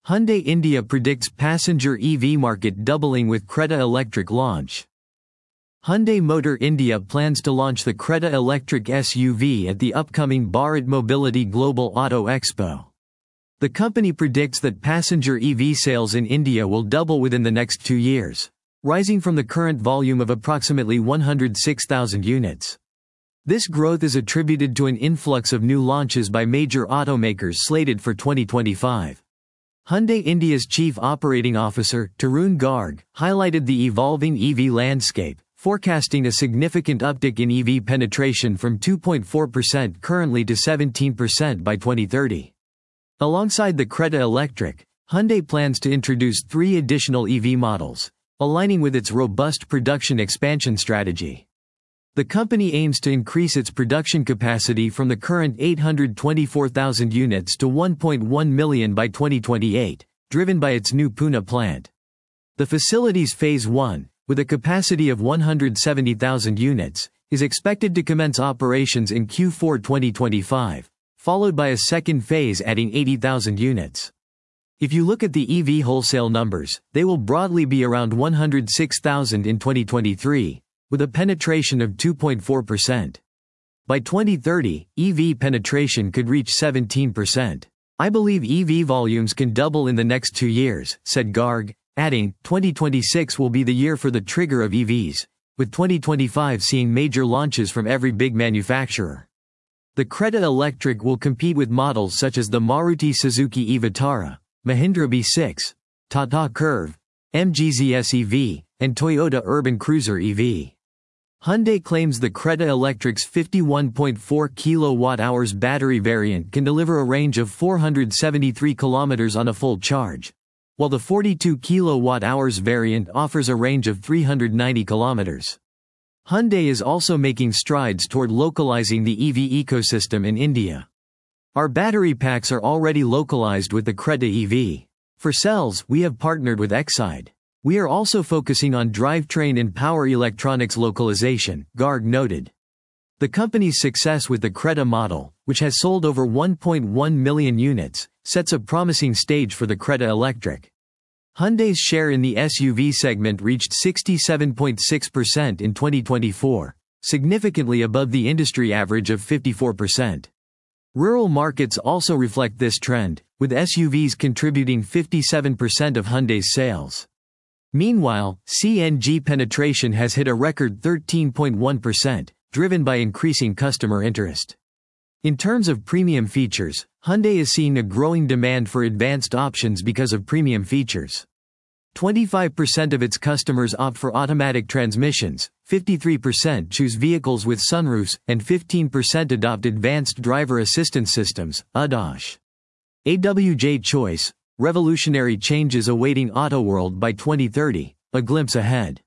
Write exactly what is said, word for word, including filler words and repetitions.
Hyundai India predicts passenger E V market doubling with Creta Electric launch. Hyundai Motor India plans to launch the Creta Electric S U V at the upcoming Bharat Mobility Global Auto Expo. The company predicts that passenger E V sales in India will double within the next two years, rising from the current volume of approximately one hundred six thousand units. This growth is attributed to an influx of new launches by major automakers slated for twenty twenty-five. Hyundai India's Chief Operating Officer, Tarun Garg, highlighted the evolving E V landscape, forecasting a significant uptick in E V penetration from two point four percent currently to seventeen percent by twenty thirty. Alongside the Creta Electric, Hyundai plans to introduce three additional E V models, aligning with its robust production expansion strategy. The company aims to increase its production capacity from the current eight hundred twenty-four thousand units to one point one million by twenty twenty-eight, driven by its new Pune plant. The facility's Phase one, with a capacity of one hundred seventy thousand units, is expected to commence operations in Q four twenty twenty-five, followed by a second phase adding eighty thousand units. If you look at the E V wholesale numbers, they will broadly be around one hundred six thousand in twenty twenty-three, with a penetration of two point four percent. By twenty thirty, E V penetration could reach seventeen percent. I believe E V volumes can double in the next two years, said Garg, adding, twenty twenty-six will be the year for the trigger of E Vs, with twenty twenty-five seeing major launches from every big manufacturer. The Creta Electric will compete with models such as the Maruti Suzuki e Vitara, Mahindra B six, Tata Curve, M G Z S E V, and Toyota Urban Cruiser E V. Hyundai claims the Creta Electric's fifty-one point four kilowatt hours battery variant can deliver a range of four hundred seventy-three kilometers on a full charge, while the forty-two kilowatt hours variant offers a range of three hundred ninety kilometers. Hyundai is also making strides toward localizing the E V ecosystem in India. Our battery packs are already localized with the Creta E V. For cells, we have partnered with Exide. We are also focusing on drivetrain and power electronics localization, Garg noted. The company's success with the Creta model, which has sold over one point one million units, sets a promising stage for the Creta Electric. Hyundai's share in the S U V segment reached sixty-seven point six percent in twenty twenty-four, significantly above the industry average of fifty-four percent. Rural markets also reflect this trend, with S U Vs contributing fifty-seven percent of Hyundai's sales. Meanwhile, C N G penetration has hit a record thirteen point one percent, driven by increasing customer interest. In terms of premium features, Hyundai is seeing a growing demand for advanced options because of premium features. twenty-five percent of its customers opt for automatic transmissions, fifty-three percent choose vehicles with sunroofs, and fifteen percent adopt advanced driver assistance systems, A D A S. A W J Choice, revolutionary changes awaiting AutoWorld by twenty thirty, a glimpse ahead.